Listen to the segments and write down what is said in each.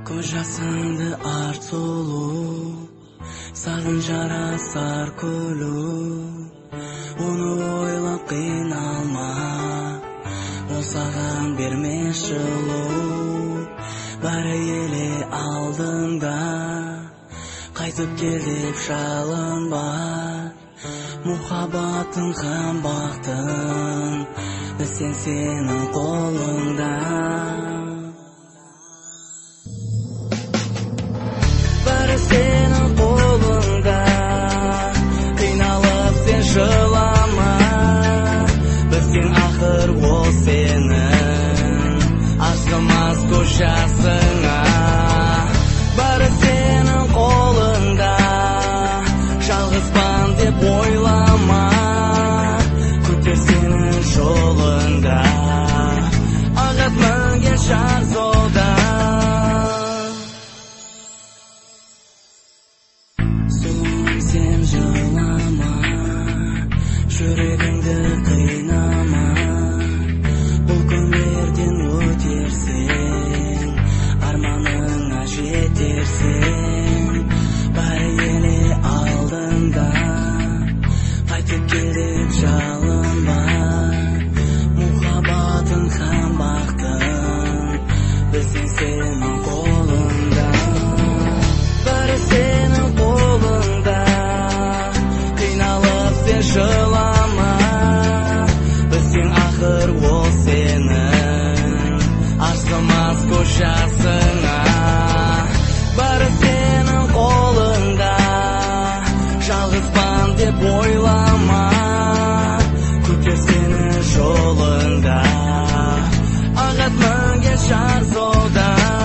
Koşasındı artulu, sazın jarasar kulü. Onu oylap kıynalma, o sağan berme şılı. Bari ele aldığında, qaytıp gelip şalınma. Muhabbatın ham baktın, sen senin kolunda. Senin kolunda kıynalıp sen şılama. Bizden ahır ol senin aşkımaz koşasına. Bari senin kolunda жалғызбан деп ойлама. Күтер senin жолында ағатман geçer жолда. Sen жылама, жүрегіңді қинама. Бұл күндерден өтерсең, арманыңа жетерсең. Бәрі еле алдыңда, қайтып келіп жалынба. Мұхаббатың һәм бақытың біздің сенің қолыңда. Бәрі сенің қолыңда, қиналып сен жылама. Бізден ақыр ол сенің ашылмас көшасыңа. Бәрі сенің қолыңда, жалғызбан деп ойлама. Күтер сені жолында ағатман geçer жолда.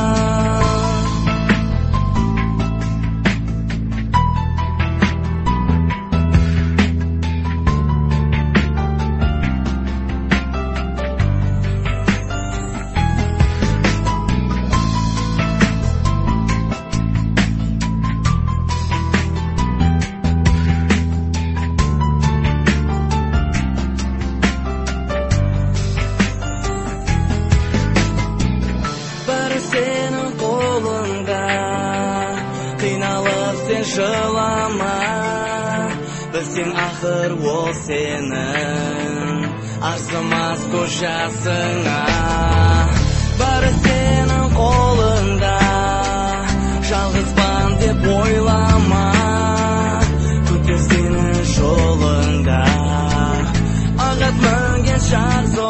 Senin kolunda kıynalıp sen жылама. Бізден ақыр ол сенің арзымас көшасыңа. Бәрі сенің қолында, жалғызбан деп ойлама. Күтер сені жолында ағатман geçer